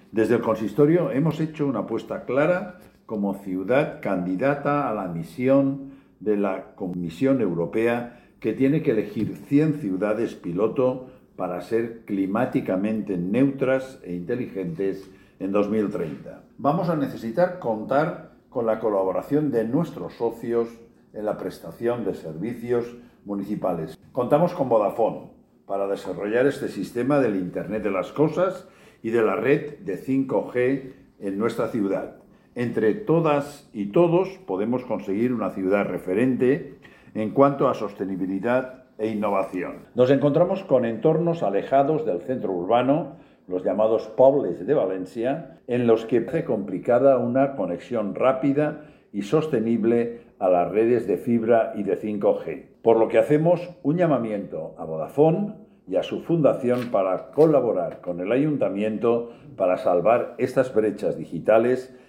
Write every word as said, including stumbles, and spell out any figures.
Desde el consistorio hemos hecho una apuesta clara como ciudad candidata a la misión de la Comisión Europea, que tiene que elegir cien ciudades piloto para ser climáticamente neutras e inteligentes en dos mil treinta. Vamos a necesitar contar con la colaboración de nuestros socios en la prestación de servicios municipales. Contamos con Vodafone para desarrollar este sistema del Internet de las Cosas y de la red de cinco G en nuestra ciudad. Entre todas y todos podemos conseguir una ciudad referente en cuanto a sostenibilidad e innovación. Nos encontramos con entornos alejados del centro urbano, los llamados pobles de Valencia, en los que hace complicada una conexión rápida y sostenible a las redes de fibra y de cinco G. Por lo que hacemos un llamamiento a Vodafone y a su fundación para colaborar con el Ayuntamiento para salvar estas brechas digitales